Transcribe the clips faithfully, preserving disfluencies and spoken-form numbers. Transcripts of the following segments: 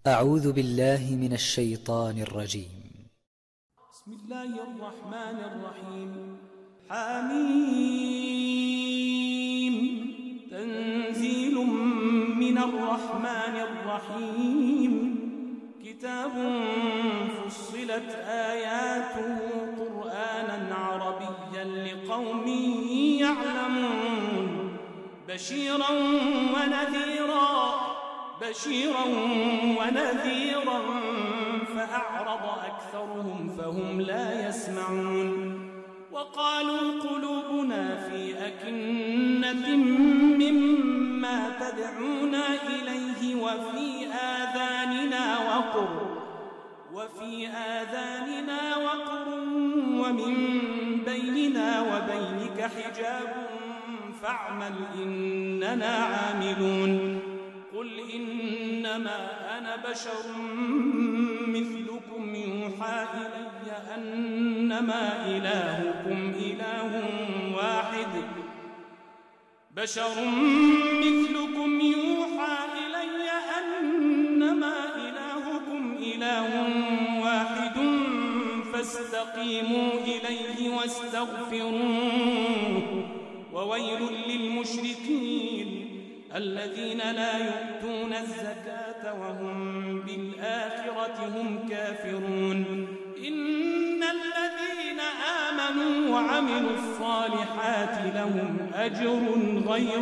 أعوذ بالله من الشيطان الرجيم. بسم الله الرحمن الرحيم. حميم تنزيل من الرحمن الرحيم. كتاب فصلت آياته قرآنا عربيا لقوم يعلمون بشيرا ونذيرا بشيرا ونذيرا فأعرض أكثرهم فهم لا يسمعون. وقالوا قلوبنا في أكنة مما تدعونا إليه وفي آذاننا وقر وفي آذاننا وقر ومن بيننا وبينك حجاب فاعمل إننا عاملون. قل إنما أنا بشر مثلكم يوحى إلي أنما إلهكم إله واحد بشر مثلكم يوحى إلي أنما إلهكم إله واحد فاستقيموا إليه واستغفروه وويل للمشركين الذين لا يؤتون الزكاة وهم بالآخرة هم كافرون. إن الذين آمنوا وعملوا الصالحات لهم أجر غير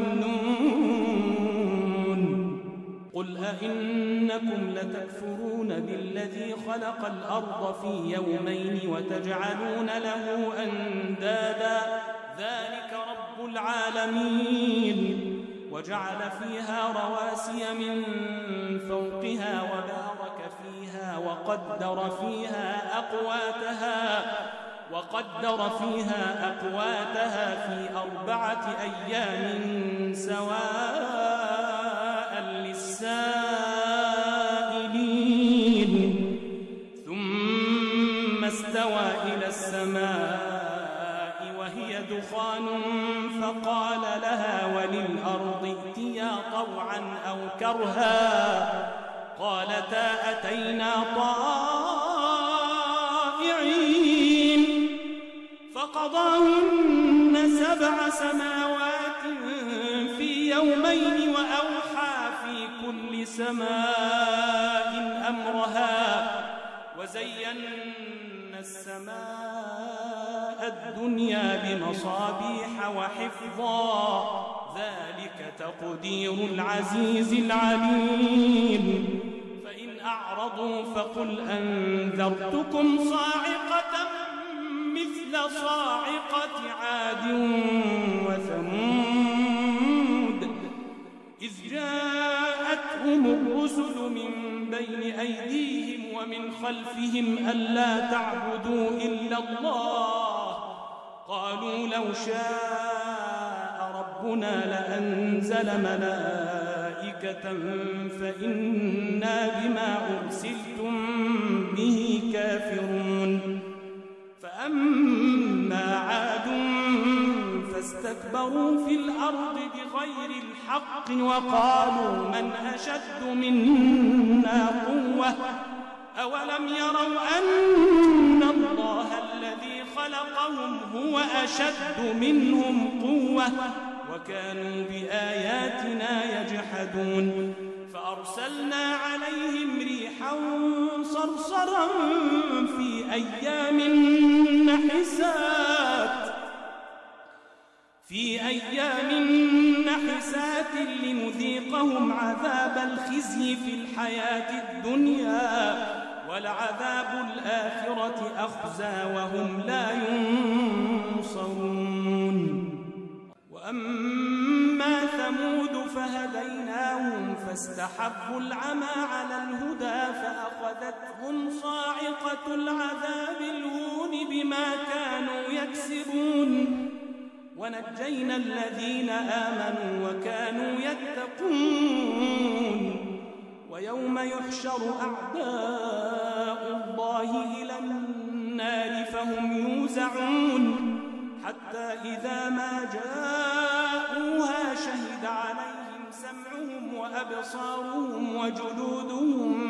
ممنون. قل أئنكم لتكفرون بالذي خلق الأرض في يومين وتجعلون له أندادا ذلك رب العالمين. وجعل فيها رواسي من فوقها وبارك فيها وقدر فيها أقواتها وقدر فيها أقواتها في أربعة أيام سواء للسائلين. ثم استوى إلى السماء وهي دخان فقال لها وللأرض ائتيا طوعا أو كرها قالتا أتينا طائعين. فقضاهن سبع سماوات في يومين وأوحى في كل سماء أمرها وزينا السماء الدنيا بمصابيح وحفظا ذلك تقدير العزيز العليم. فإن أعرضوا فقل أنذرتكم صاعقة مثل صاعقة عاد وثمود إذ جاءتهم الرسل من بين أيديهم ومن خلفهم ألا تعبدوا إلا الله قالوا لو شاء ربنا لأنزل ملائكة فإنا بما أرسلتم به كافرون. فأما عاد فاستكبروا في الأرض بغير الحق وقالوا من أشد منا قوة أولم يروا أن الله الذي خلقهم هو أشد منهم قوة وكانوا بآياتنا يجحدون. فأرسلنا عليهم ريحا صرصرا في أيام نحسات في أيام نحسات لنذيقهم عذاب الخزي في الحياة الدنيا ولعذاب الآخرة أخزى وهم لا ينصرون. وأما ثمود فهديناهم فاستحبوا العمى على الهدى فأخذتهم صاعقة العذاب الهون بما كانوا يكسبون. ونجينا الذين آمنوا وكانوا يتقون. ويوم يحشر أعداء الله إلى النار فهم يوزعون حتى إذا ما جاءوها شهد عليهم سمعهم وأبصارهم وجلودهم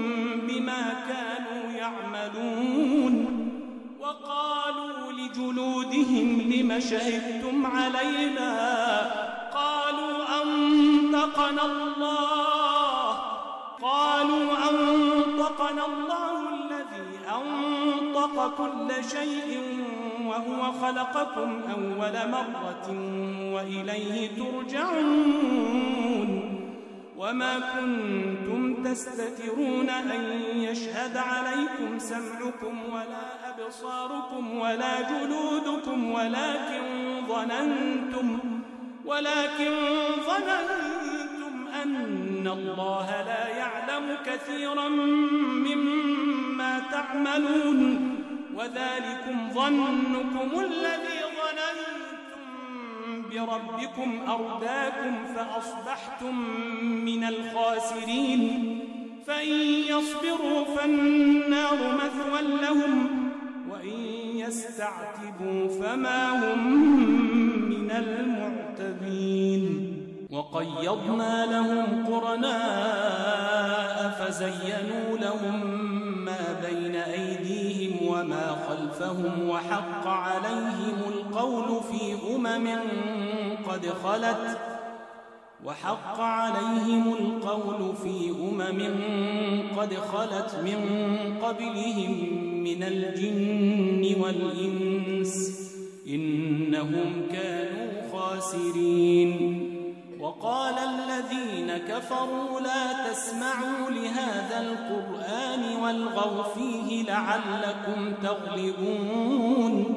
بما كانوا يعملون. وقالوا لجلودهم لم شهدتم علينا؟ قالوا أنطقنا الله قالوا أنطقنا الله الذي أنطق كل شيء وهو خلقكم أول مرة وإليه ترجعون. وما كنتم تستترون أن يشهد عليكم سمعكم ولا أبصاركم ولا جلودكم ولكن ظننتم ولكن ظننتم أن الله لا يعلم كثيرا مما تعملون. وذلكم ظنكم الذي ظننتم بربكم أرداكم فأصبحتم من الخاسرين. فإن يصبروا فالنار مثوى لهم وإن يستعتبوا فما هم من المعتبين. وقيضنا لهم قرناء فزينوا لهم ما بين أيديهم وما خلفهم وحق عليهم القول في أمم قد خلت وحق عليهم القول في أمم قد خلت من قبلهم من الجن والإنس إنهم كانوا خاسرين. وقال الذين كفروا لا تسمعوا لهذا القرآن والغوا فيه لعلكم تغلبون.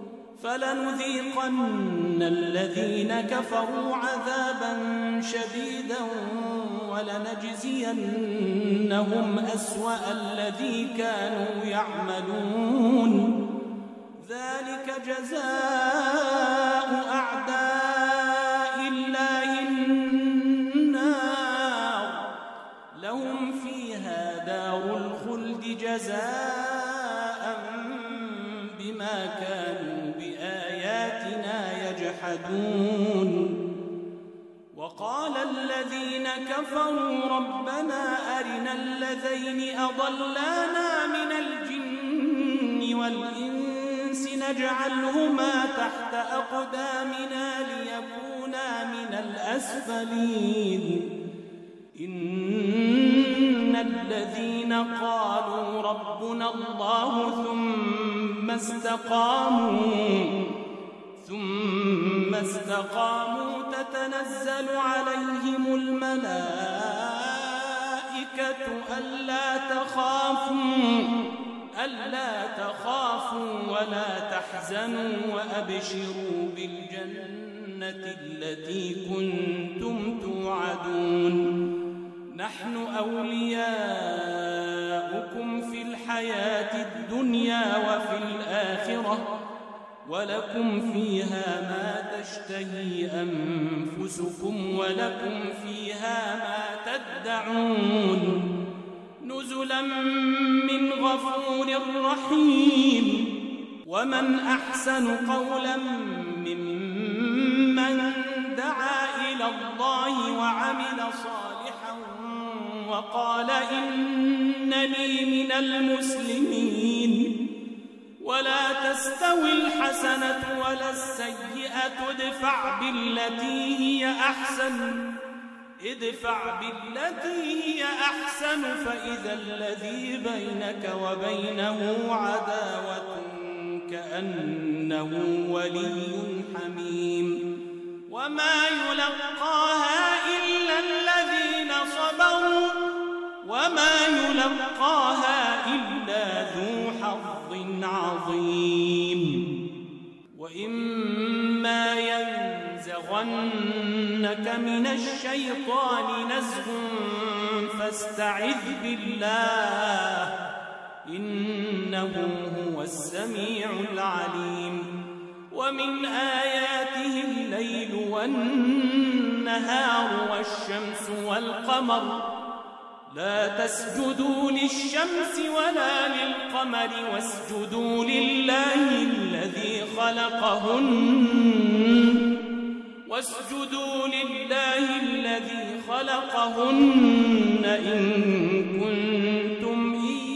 فلنذيقن الذين كفروا عذابا شديدا ولنجزينهم أسوأ الذي كانوا يعملون. ذلك جزاء أعداء الله النار لهم فيها دار الخلد جزاء بما كانوا بآياتنا يجحدون. وقال الذين كفروا ربنا أرنا الذين أضلانا من الجن والإنس نجعلهما تحت أقدامنا ليكونا من الأسفلين. إن الذين قالوا ربنا الله ثم استقاموا ثم استقاموا تتنزل عليهم الملائكة ألا تخافوا ألا تخافوا ولا تحزنوا وأبشروا بالجنة التي كنتم توعدون. نحن أولياؤكم في الحياة الدنيا وفي الآخرة ولكم فيها ما تشتهي أنفسكم ولكم فيها ما تدعون نزلا من غفور رحيم. ومن أحسن قولا ممن دعا إلى الله وعمل صالحا وقال إنني من المسلمين. ولا تستوي الحسنة ولا السيئة ادفع بالتي هي أحسن ادفع بالتي هي أحسن فإذا الذي بينك وبينه عداوة كأنه ولي حميم. وما يلقاها إلا الذين صبروا وما يلقاها إلا ذو حظ عظيم. وإما ينزغنك من الشيطان نزغ فاستعذ بالله إنه هو السميع العليم. ومن آياته الليل والنهار والشمس والقمر لا تسجدوا للشمس ولا للقمر واسجدوا لله الذي خلقهن واسجدوا لله الذي خلقهن إن كنتم إياه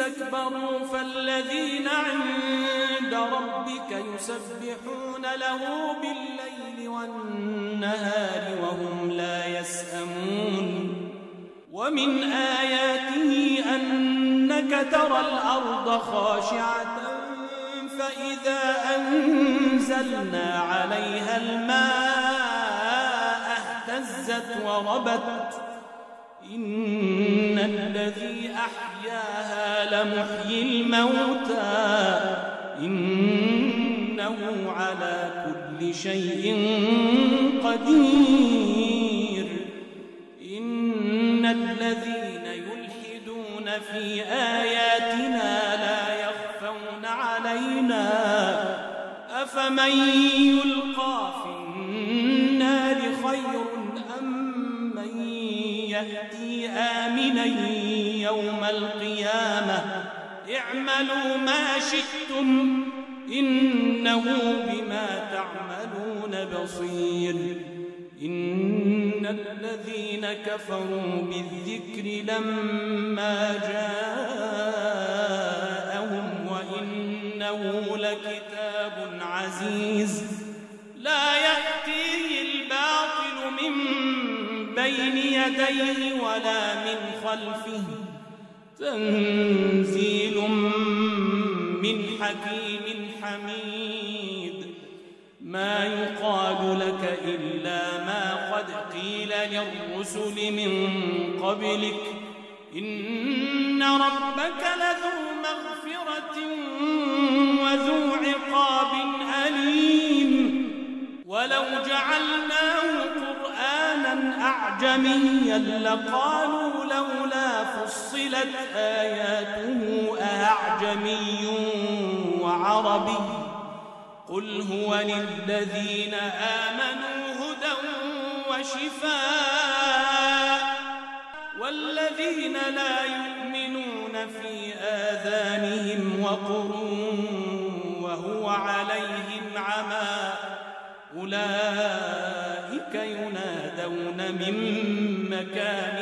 اسْتَكْبَرُوا فَالَّذِينَ عِندَ رَبِّكَ يُسَبِّحُونَ لَهُ بِاللَّيْلِ وَالنَّهَارِ وَهُمْ لَا يَسْأَمُونَ وَمِنْ آيَاتِهِ أَنَّكَ تَرَى الْأَرْضَ خَاشِعَةً فَإِذَا أَنزَلْنَا عَلَيْهَا الْمَاءَ اهْتَزَّتْ وَرَبَتْ إِنَّ الَّذِي أَحْيَاهَا لَمُحْيِي الْمَوْتَى إِنَّهُ عَلَى كُلِّ شَيْءٍ قَدِيرٌ إِنَّ الَّذِينَ يُلْحِدُونَ فِي آيَاتِنَا لا يَخْفَوْنَ عَلَيْنَا أَفَمَن يُلْقَىٰ فِي النَّارِ خَيْرٌ أَم مَّن يَأْتِي آمِنًا يَوْمَ الْقِيَامَةِ اعْمَلُوا مَا شِئْتُمْ إِنَّهُ بِمَا تَعْمَلُونَ بَصِيرٌ إِنَّ الَّذِينَ كَفَرُوا بِالذِّكْرِ لَمَّا جَاءَهُمْ وَإِنَّهُ لَكِتَابٌ عَزِيزٌ لَا يَأْتِيهِ الْبَاطِلُ مِنْ بَيْنِ يَدَيْهِ وَلَا مِنْ خَلْفِهِ تَنزِيلٌ مِنْ حَكِيمٍ حَمِيدٍ مَا يُقَالُ لَكَ إِلَّا مَا قَدْ قِيلَ لِلرُّسُلِ مِنْ قَبْلِكَ إِنَّ رَبَّكَ لَذُو مَغْفِرَةٍ وَذُو عِقَابٍ أَلِيمٍ وَلَوْ جَعَلْنَاهُ قُرْآنًا أَعْجَمِيًّا لَقَالُوا لَوْلَا فُصِّلَتْ آيَاتُهُ أَأَعْجَمِيٌّ وَعَرَبِيٌّ قُلْ هُوَ لِلَّذِينَ آمَنُوا هُدًى وَشِفَاءٌ وَالَّذِينَ لا يُؤْمِنُونَ في آذانهم وقر وهو عليهم عمى أولئك ينادون من مكان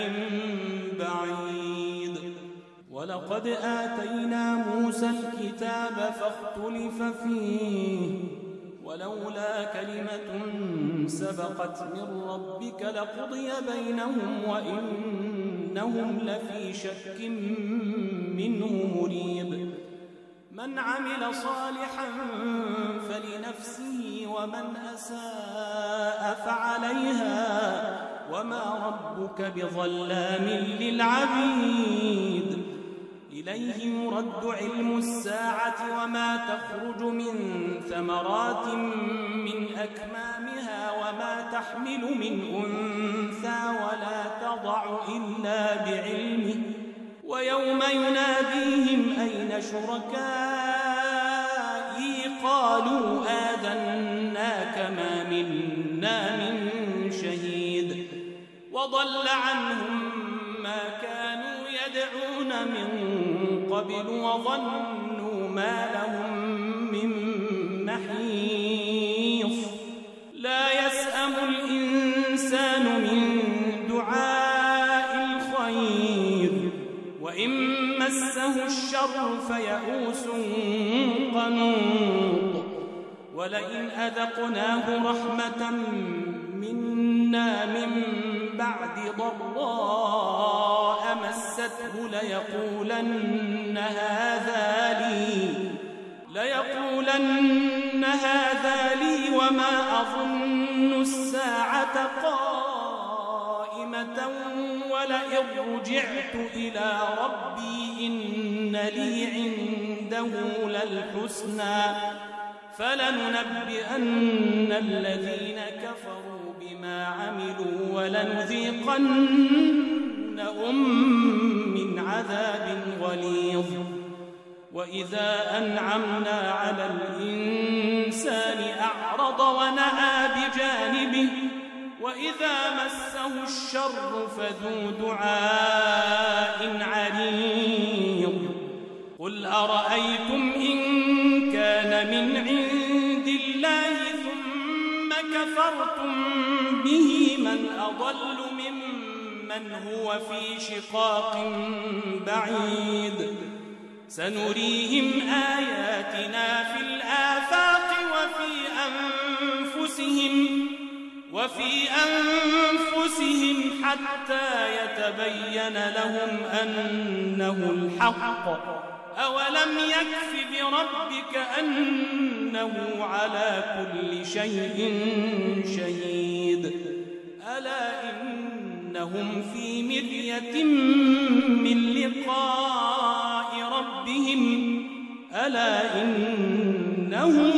بعيد ولقد آتينا موسى الكتاب فاختلف فيه ولولا كلمة سبقت من ربك لقضي بينهم وإنهم لفي شك منه مريب من عمل صالحا فلنفسه ومن أساء فعليها وما ربك بظلام للعبيد إليه يرد علم الساعة وما تخرج من ثمرات من أكمامها وما تحمل من أنثى ولا تضع إلا بعلمه ويوم يناديهم أين شركائي قالوا آذناك ما منا من شهيد وضل عنهم ما كانوا يدعون من قبل وظنوا ما لهم من محيص لا يسأم الإنسان من دعاء الخير وإن مسه الشر فيئوس قنوط ولئن أذقناه رحمة منا من بعد ضراء مسته ليقولن هذا لي ليقولن هذا لي وما أظن الساعة قائمة ولئن رجعت إلى ربي إن لي عنده للحسنى فلننبئن الذين كفروا بما عملوا ولنذيقنهم من عذاب غليظ وإذا أنعمنا على الإنسان أعرض ونأى بجانبه وإذا مسه الشر فذو دعاء عريض قل أرأيتم إن كان من عند الله ثم كفرتم به من أضل ممن هو في شقاق بعيد سنريهم آياتنا في الآفاق وفي أنفسهم وفي أنفسهم حتى يتبين لهم أنه الحق. أولم يكف بربك أنه على كل شيء شهيد. ألا إنهم في مرية من لقاء ربهم ألا إنه